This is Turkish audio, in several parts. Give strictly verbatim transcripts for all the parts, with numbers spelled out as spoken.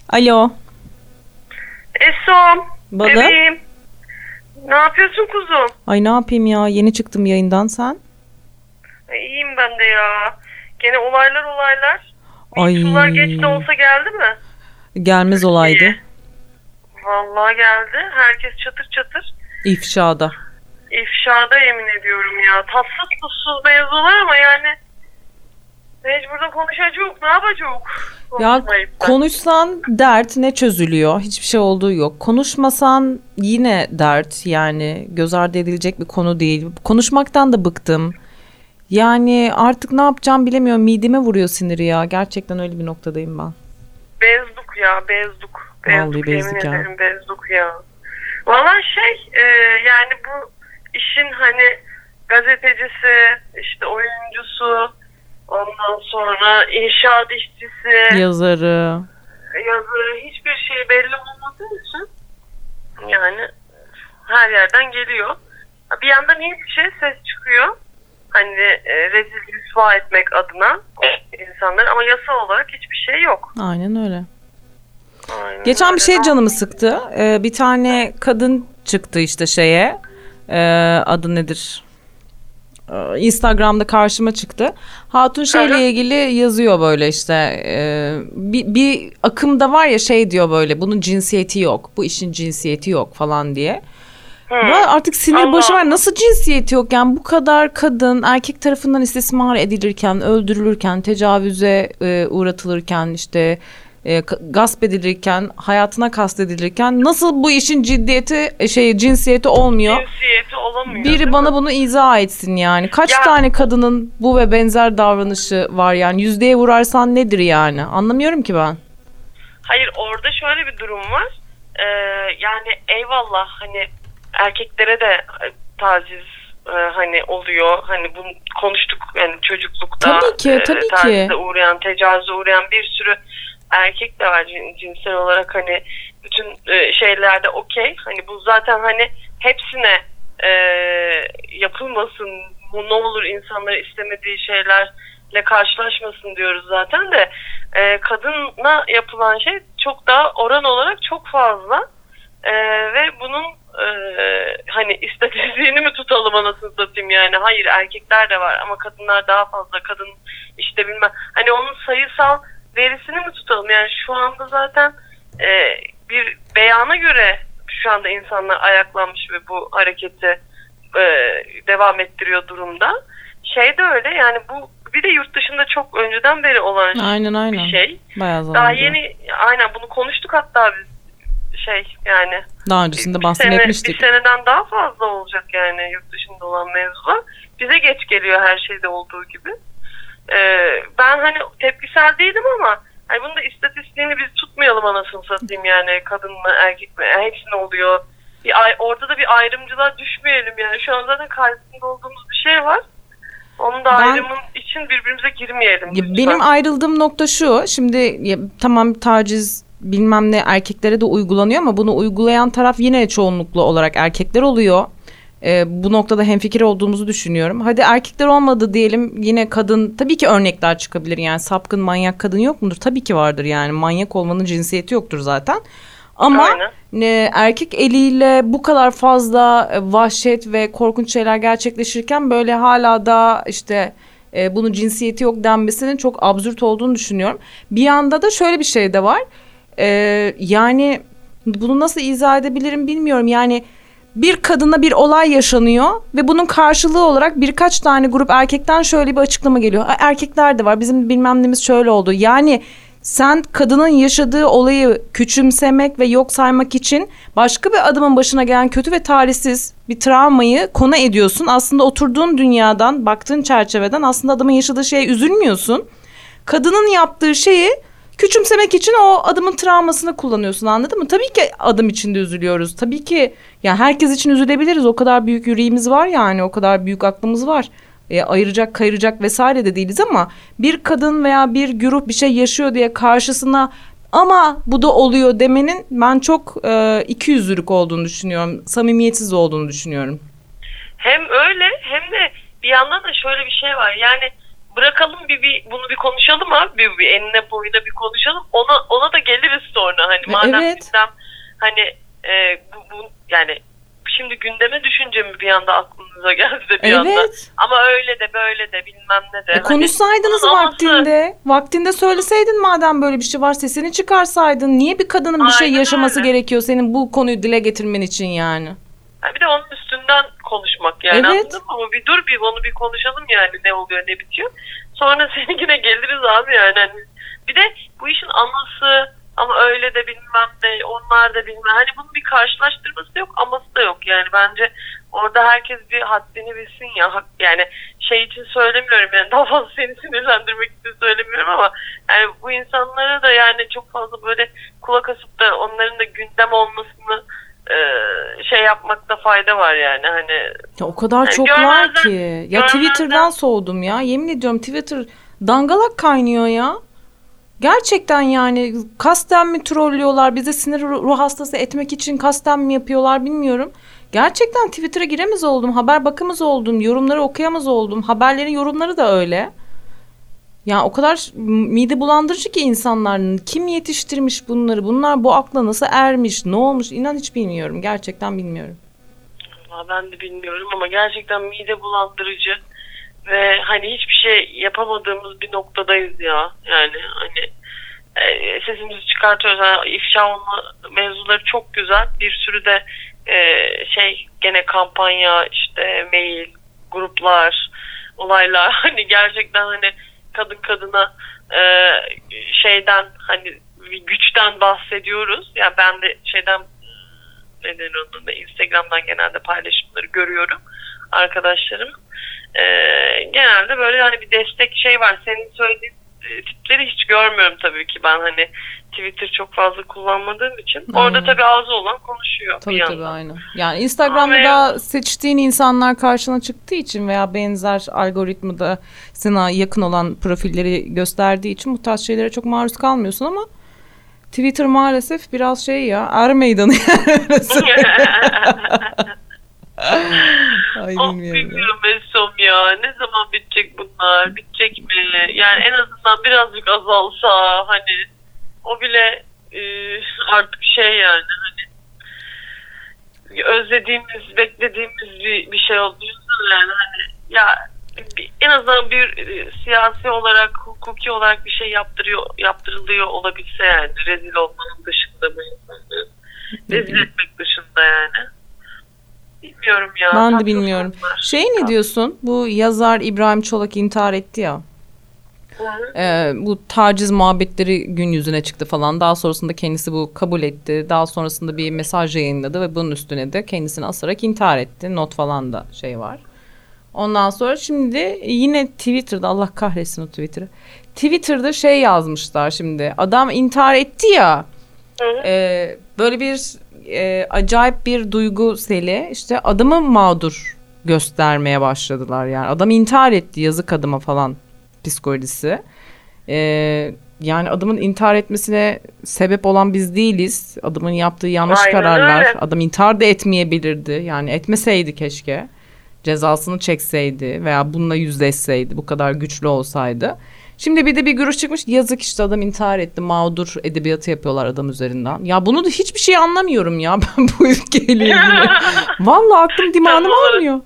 Alo. Esom. Balım. Bebeğim. Ne yapıyorsun kuzum? Ay ne yapayım ya, yeni çıktım yayından, sen? Ay, iyiyim ben de ya. Gene olaylar olaylar. Ay. Sular geç de olsa geldi mi? Gelmez olaydı. İyi. Vallahi geldi. Herkes çatır çatır. İfşada. İfşada yemin ediyorum ya. Tatsız tuzsuz mevzular ama yani mecburda konuşacak. Ne yapacak? Ya konuşsan dert, ne çözülüyor? Hiçbir şey olduğu yok. Konuşmasan yine dert, yani göz ardı edilecek bir konu değil. Konuşmaktan da bıktım. Yani artık ne yapacağım bilemiyorum. Mideme vuruyor siniri ya. Gerçekten öyle bir noktadayım ben. Bezduk ya, bezduk. Bezduk, vallahi bezduk yemin ya. ederim bezduk ya. Valla şey e, yani bu işin hani gazetecisi, işte oyuncusu, ondan sonra inşaat işçisi, Yazarı. yazarı, hiçbir şey belli olmadığı için yani her yerden geliyor. Bir yandan iyi bir şey, ses çıkıyor. Hani e, rezil rüsva etmek adına insanlar, ama yasal olarak hiçbir şey yok. Aynen öyle. Aynen Geçen öyle. bir şey canımı sıktı. Ee, bir tane kadın çıktı işte şeye. Ee, adı nedir? Ee, Instagram'da karşıma çıktı. Hatun şeyle Aha. ilgili yazıyor böyle işte. E, bir, bir akımda var ya, şey diyor böyle. Bunun cinsiyeti yok. Bu işin cinsiyeti yok falan diye. Hı. Ben artık sinir Allah. başı var. Nasıl cinsiyeti yok? Yani bu kadar kadın erkek tarafından istismar edilirken, öldürülürken, tecavüze e, uğratılırken, işte e, gasp edilirken, hayatına kastedilirken nasıl bu işin ciddiyeti, e, şey cinsiyeti olmuyor? Cinsiyeti olamıyor. Biri bana bunu izah etsin yani. Kaç Ya, tane kadının bu ve benzer davranışı var yani? Yüzdeye vurarsan nedir yani? Anlamıyorum ki ben. hayır, orada şöyle bir durum var. Ee, yani eyvallah hani erkeklere de e, taciz e, hani oluyor. Hani bunu konuştuk yani çocuklukta. Tabii ki, tabii e, ki. tacize uğrayan, tecavüze uğrayan bir sürü erkek de var cin- cinsel olarak, hani bütün e, şeylerde okey. Hani bu zaten hani hepsine e, yapılmasın, bu ne olur insanları istemediği şeylerle karşılaşmasın diyoruz zaten de e, kadına yapılan şey çok daha oran olarak çok fazla e, ve bunun e, hani istatistiğini mi tutalım anasını satayım yani, hayır erkekler de var ama kadınlar daha fazla, kadın işte bilmem hani onun sayısal verisini mi tutalım yani. Şu anda zaten e, bir beyana göre şu anda insanlar ayaklanmış ve bu hareketi e, devam ettiriyor durumda. Şey de öyle yani, bu bir de yurt dışında çok önceden beri olan Aynen, aynen. bir şey. Bayağı Daha zamandır. yeni, aynen bunu konuştuk hatta biz şey yani. Daha öncesinde Bir, bahsetmiştik. sene, bir seneden daha fazla olacak yani yurt dışında olan mevzular. Bize geç geliyor her şeyde olduğu gibi. Ee, ben hani tepkisel değilim ama hani bunun da istatistiğini biz tutmayalım anasını satayım yani, kadın mı erkek mi hepsine oluyor. Bir, ay- orada da bir ayrımcılığa düşmeyelim yani. Şu an zaten karşısında olduğumuz bir şey var. Onun da Ben- ayrımın için birbirimize girmeyelim. Ya lütfen. benim ayrıldığım nokta şu. Şimdi ya, tamam taciz bilmem ne erkeklere de uygulanıyor ama bunu uygulayan taraf yine çoğunluklu olarak erkekler oluyor. Ee, bu noktada hemfikir olduğumuzu düşünüyorum. Hadi erkekler olmadı diyelim, yine kadın, tabii ki örnekler çıkabilir yani, sapkın manyak kadın yok mudur? Tabii ki vardır yani, manyak olmanın cinsiyeti yoktur zaten. Ama e, erkek eliyle bu kadar fazla e, vahşet ve korkunç şeyler gerçekleşirken böyle hala da işte e, bunun cinsiyeti yok denmesinin çok absürt olduğunu düşünüyorum. Bir yanda da şöyle bir şey de var. E, yani bunu nasıl izah edebilirim bilmiyorum. Yani bir kadına bir olay yaşanıyor ve bunun karşılığı olarak birkaç tane grup erkekten şöyle bir açıklama geliyor. Erkekler de var, bizim bilmem nemiz şöyle oldu. Yani sen kadının yaşadığı olayı küçümsemek ve yok saymak için başka bir adamın başına gelen kötü ve talihsiz bir travmayı konu ediyorsun. Aslında oturduğun dünyadan, baktığın çerçeveden aslında adamın yaşadığı şeye üzülmüyorsun. Kadının yaptığı şeyi küçümsemek için o adamın travmasını kullanıyorsun, anladın mı? Tabii ki adam için de üzülüyoruz. Tabii ki yani herkes için üzülebiliriz. O kadar büyük yüreğimiz var yani, o kadar büyük aklımız var. E, ayıracak kayıracak vesaire de değiliz ama bir kadın veya bir güruh bir şey yaşıyor diye karşısına ama bu da oluyor demenin ben çok e, ikiyüzlülük olduğunu düşünüyorum. Samimiyetsiz olduğunu düşünüyorum. Hem öyle hem de bir yandan da şöyle bir şey var. Yani bırakalım bir, bir bunu bir konuşalım abi, bir, bir enine boyuna bir konuşalım. Ona ona da geliriz sonra. Hani madem Evet. gündem hani e, bu, bu yani şimdi gündeme düşünce mi bir anda aklınıza geldi de bir Evet. anda. Ama öyle de böyle de bilmem ne de. E, Hani konuşsaydınız bunun aması- vaktinde. Vaktinde söyleseydin madem böyle bir şey var, sesini çıkarsaydın. Niye bir kadının bir şey Aynen yaşaması öyle. gerekiyor senin bu konuyu dile getirmen için yani? Ha, bir de onun üstünden konuşmak yani, Evet. anladın mı? Ama bir dur bir onu bir konuşalım yani, ne oluyor ne bitiyor. Sonra seninkine geliriz abi yani. Hani bir de bu işin aması ama öyle de bilmem ne, onlar da bilmem. Hani bunun bir karşılaştırması yok, aması da yok yani. Bence orada herkes bir haddini bilsin ya. Hak- Yani şey için söylemiyorum yani, daha fazla seni sinirlendirmek için söylemiyorum ama yani bu insanlara da yani çok fazla böyle kulak asıp da onların da gündem olmasını e, şey yapmakta fayda var yani. Hani Ya o kadar Yani çoklar görmezden- ki. Ya görmezden- Twitter'dan soğudum ya. Yemin ediyorum Twitter dangalak kaynıyor ya. Gerçekten yani kasten mi trollüyorlar, bize sinir ruh ruh hastası etmek için kasten mi yapıyorlar bilmiyorum. Gerçekten Twitter'a giremez oldum, haber bakamaz oldum, yorumları okuyamaz oldum. Haberlerin yorumları da öyle. Ya o kadar mide bulandırıcı ki insanlar. Kim yetiştirmiş bunları? Bunlar bu akla nasıl ermiş? Ne olmuş? İnan hiç bilmiyorum. Gerçekten bilmiyorum. Vallahi ben de bilmiyorum ama gerçekten mide bulandırıcı ve hani hiçbir şey yapamadığımız bir noktadayız ya. Yani hani e, sesimizi çıkartıyoruz. Yani ifşa olma mevzuları çok güzel. Bir sürü de e, şey gene kampanya, işte mail, gruplar, olaylar. Hani gerçekten hani kadın kadına e, şeyden, hani bir güçten bahsediyoruz. Yani ben de şeyden, neden onun da Instagram'dan genelde paylaşımları görüyorum arkadaşlarım. Ee, genelde böyle hani bir destek şey var. Senin söylediğin e, tipleri hiç görmüyorum tabii ki, ben hani Twitter çok fazla kullanmadığım için. Aynen. Orada tabii ağzı olan konuşuyor Tabii bir tabii yandan. aynen. Yani Instagram'da Ama da seçtiğin insanlar karşına çıktığı için veya benzer algoritmada sana yakın olan profilleri gösterdiği için bu tarz şeylere çok maruz kalmıyorsun ama Twitter maalesef biraz şey ya, er meydanı yani. Ay Oh, bilmiyorum. ya. bilmiyorum Mesum ya. Ne zaman bitecek bunlar? Bitecek mi? Yani en azından birazcık azalsa hani, o bile e, artık şey yani, hani özlediğimiz, beklediğimiz bir, bir şey oldu. Yani hani ya bir, en azından bir e, siyasi olarak, hukuki olarak bir şey yaptırıyor, yaptırılıyor olabilse yani, rezil olmanın dışında, bu insanları rezil etmek dışında yani. Bilmiyorum ya. Ben de Tatsız bilmiyorum. konular. Şey ne diyorsun? Bu yazar İbrahim Çolak intihar etti ya. Hı. Ee, bu taciz muhabbetleri gün yüzüne çıktı falan. Daha sonrasında kendisi bu kabul etti. Daha sonrasında bir mesaj yayınladı ve bunun üstüne de kendisini asarak intihar etti. Not falan da şey var. Ondan sonra şimdi yine Twitter'da, Allah kahretsin o Twitter'ı. Twitter'da şey yazmışlar şimdi. Adam intihar etti ya. Hı. E, böyle bir e, acayip bir duygu seli. İşte adamı mağdur göstermeye başladılar yani. Adam intihar etti, yazık adıma falan psikolojisi. E, yani adamın intihar etmesine sebep olan biz değiliz. Adamın yaptığı yanlış Aynen kararlar. öyle. Adam intihar da etmeyebilirdi. Yani etmeseydi keşke. Cezasını çekseydi veya bununla yüzleşseydi, bu kadar güçlü olsaydı. Şimdi bir de bir görüş çıkmış, yazık işte adam intihar etti, mağdur edebiyatı yapıyorlar adam üzerinden. Ya bunu da hiçbir şey anlamıyorum ya ben bu ülkeyle ilgili. Vallahi aklım dimağım almıyor.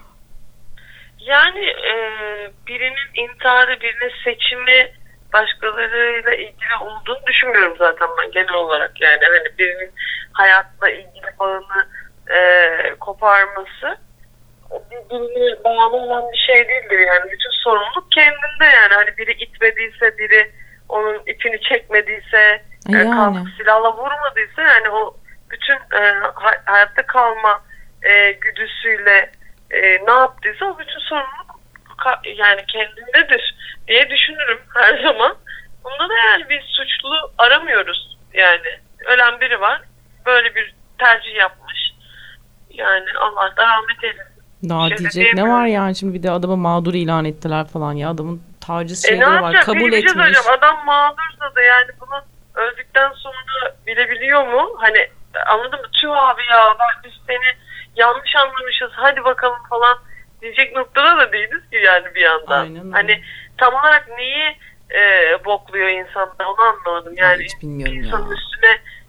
Yani e, birinin intiharı, birinin seçimi başkalarıyla ilgili olduğunu düşünmüyorum zaten ben genel olarak. Yani hani birinin hayatla ilgili bağını e, koparması birbirine bağlı olan bir şey değildir yani. Bütün sorumluluk kendinde yani. Hani biri itmediyse, biri onun ipini çekmediyse, Yani. e, kalkıp silahla vurmadıysa yani, o bütün e, hay- hayatta kalma e, güdüsüyle e, ne yaptıysa o bütün sorumluluk ka- yani kendindedir diye düşünürüm her zaman. Bunda da yani biz suçlu aramıyoruz yani. Ölen biri var, böyle bir tercih yapmış. Yani Allah da rahmet eylesin. Daha Şey diyecek ne var yani, şimdi bir de adamı mağdur ilan ettiler falan ya, adamın taciz E ne şeyleri var, yapacak? kabul Bir, bir şey etmiş. söyleyeceğim. Adam mağdursa da yani bunu öldükten sonra bilebiliyor mu? Hani anladın mı? Tüh abi ya, bak biz seni yanlış anlamışız, hadi bakalım falan diyecek noktada da değiliz ki yani bir yandan. Aynen öyle. Hani tam olarak neyi e, bokluyor insanlar, onu anlamadım. Yani Hiç bilmiyorum insanın ya. üstüne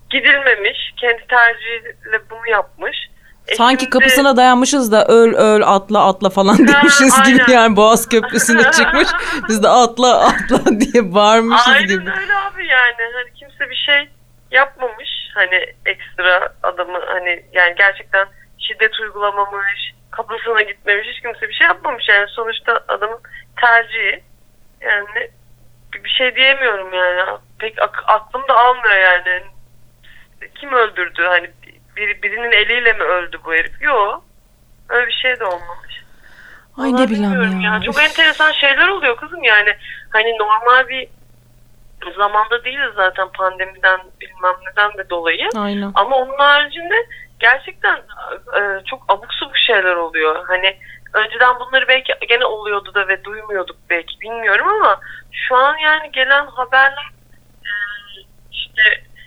gidilmemiş. Kendi tercihiyle bunu yapmış. E Sanki şimdi... kapısına dayanmışız da öl öl atla atla falan demişiz ha, gibi yani Boğaz Köprüsü'ne çıkmış. Biz de atla atla diye bağırmışız aynen gibi. Aynen öyle abi yani. Hani kimse bir şey yapmamış. Hani ekstra adamı hani yani gerçekten şiddet uygulamamış. Kapısına gitmemiş. Hiç kimse bir şey yapmamış. Yani sonuçta adamın tercihi. Yani bir şey diyemiyorum yani. Pek ak- aklım da almıyor yani. Kim öldürdü? Hani bir, birinin eliyle mi öldü bu herif? Yok. Öyle bir şey de olmamış. Ay ne bileyim ya. ya. Çok enteresan şeyler oluyor kızım yani. Hani normal bir zamanda değiliz zaten pandemiden bilmem neden de dolayı. Aynen. Ama onun haricinde gerçekten e, çok abuk subuk şeyler oluyor. Hani önceden bunları belki gene oluyordu da ve duymuyorduk belki bilmiyorum ama şu an yani gelen haberler e, işte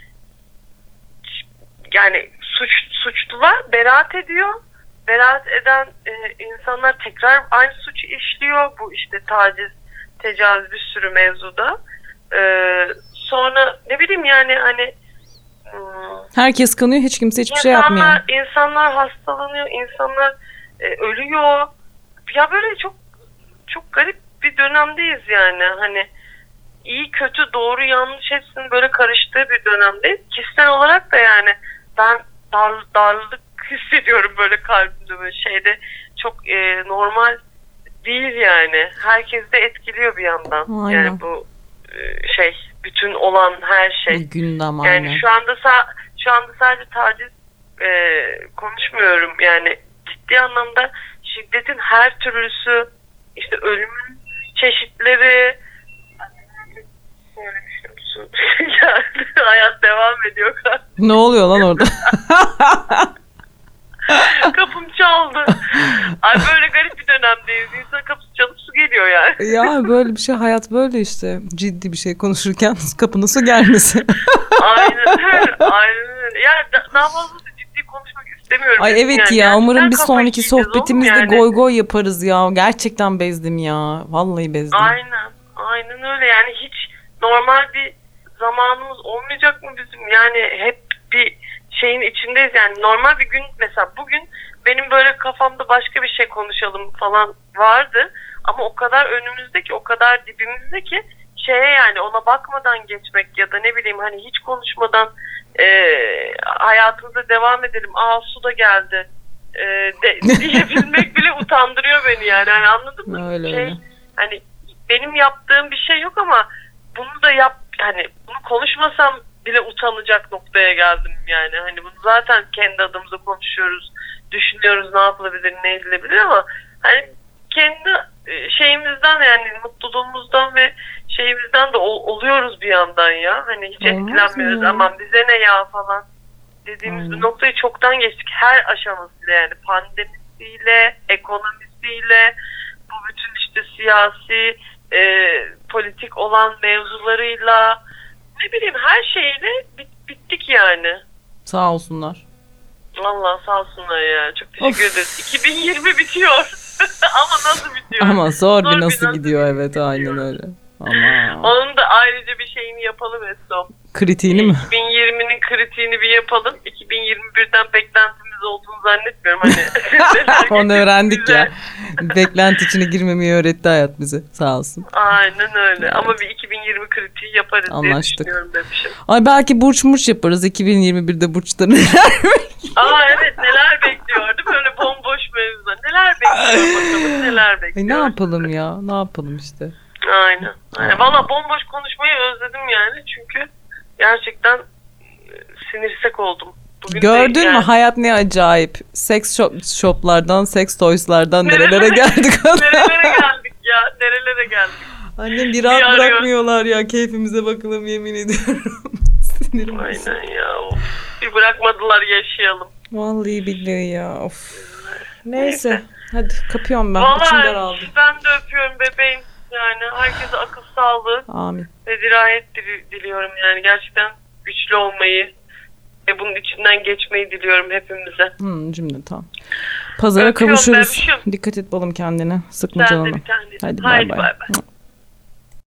yani suç suçlular beraat ediyor. Beraat eden e, insanlar tekrar aynı suçu işliyor. Bu işte taciz, tecavüz bir sürü mevzuda. E, sonra ne bileyim yani hani herkes kanıyor, hiç kimse hiçbir şey yapmıyor. İnsanlar hastalanıyor, insanlar e, ölüyor. Ya böyle çok çok garip bir dönemdeyiz yani. Hani iyi, kötü, doğru, yanlış hepsinin böyle karıştığı bir dönemdeyiz. Kişisel olarak da yani ben dar, darlık hissediyorum böyle kalbimde böyle şeyde çok e, normal değil yani. Herkes de etkiliyor bir yandan. Aynen. Yani bu e, şey bütün olan her şey. Gündem yani aynen. şu anda sa- şu anda sadece taciz e, konuşmuyorum yani ciddi anlamda şiddetin her türlüsü işte ölümün çeşitleri söylemiştim su geldi hayat devam ediyor. Ne oluyor lan orada? Kapım çaldı. Ay böyle garip bir dönemdeyiz. İnsan kapısı çalıp su geliyor yani. Ya böyle bir şey, hayat böyle işte. Ciddi bir şey konuşurken kapına su gelmesi. Aynen öyle. Aynen öyle. Yani daha fazla da ciddi konuşmak istemiyorum. Ay evet yani. ya Yani umarım bir kafa sonraki sohbetimizde yani. goy goy yaparız ya. Gerçekten bezdim ya. Vallahi bezdim. Aynen. Aynen öyle. Yani hiç normal bir zamanımız olmayacak mı bizim? Yani hep bir şeyin içindeyiz yani. Normal bir gün mesela bugün benim böyle kafamda başka bir şey konuşalım falan vardı. Ama o kadar önümüzde ki, o kadar dibimizde ki şeye yani ona bakmadan geçmek ya da ne bileyim hani hiç konuşmadan e, hayatımıza devam edelim. Aa su da geldi e, de, diyebilmek bile utandırıyor beni yani. yani anladın mı? Öyle şey, öyle. Hani benim yaptığım bir şey yok ama bunu da yap hani bunu konuşmasam bile utanacak noktaya geldim yani. Hani bunu zaten kendi adımıza konuşuyoruz, düşünüyoruz ne yapılabilir, ne edilebilir ama hani kendi şeyimizden yani mutluluğumuzdan ve şeyimizden de ol, oluyoruz bir yandan ya. Hani hiç etkilenmiyoruz. Aman bize ne ya falan dediğimiz bir noktayı çoktan geçtik. Her aşamasıyla yani pandemisiyle, ekonomisiyle, bu bütün işte siyasi, e, politik olan mevzularıyla ne bileyim her şeyle bit, bittik yani. Sağ olsunlar. Vallahi sağ olsunlar ya. Çok teşekkür of. ederiz. iki bin yirmi bitiyor. Ama nasıl bitiyor? Ama zor, zor bir nasıl, nasıl gidiyor evet bitiyor. Aynen öyle. Ama... Onun da ayrıca bir şeyini yapalım Esra. Kritiğini mi? iki bin yirminin kritiğini bir yapalım. iki bin yirmi birden beklentimiz olduğunu zannetmiyorum. Hani onu öğrendik bize. Ya. Beklenti içine girmemeyi öğretti hayat bize. Sağ olsun. Aynen öyle. Evet. Ama bir iki bin yirmi kritiği yaparız anlaştık diye düşünüyorum demişim. Ay belki burç murç yaparız. iki bin yirmi birde burçta neler Aa evet neler bekliyor değil mi? Öyle bomboş mevzular. Neler bekliyor bakalım neler bekliyor. Ay, ne yapalım ya? Ne yapalım işte. Aynen. Aynen. Valla bomboş konuşmayı özledim yani. Çünkü gerçekten sinirsek oldum. Bugün gördün mü yani. Hayat ne acayip. Seks shop, shoplardan, seks toyslardan nerelere geldik. Nerelere geldik ya. Nerelere geldik. Annem bir rahat bırakmıyorlar ya. Keyfimize bakalım yemin ediyorum. Sinirim aynen olsun. Ya. Of. Bir bırakmadılar yaşayalım. Vallahi billahi ya. Of. Neyse. Neyse. Hadi kapıyorum ben. Vallahi İçim daraldı. Ben de öpüyorum bebeğim. Yani herkese akıl sağlığı. Amin. Ve dirayet diliyorum yani. Gerçekten güçlü olmayı ve bunun içinden geçmeyi diliyorum hepimize. Hmm, cümle tamam. Pazara öpüyorum kavuşuruz. Bebişim. Dikkat et balım kendine. Sıkma canını. Hadi bay bay.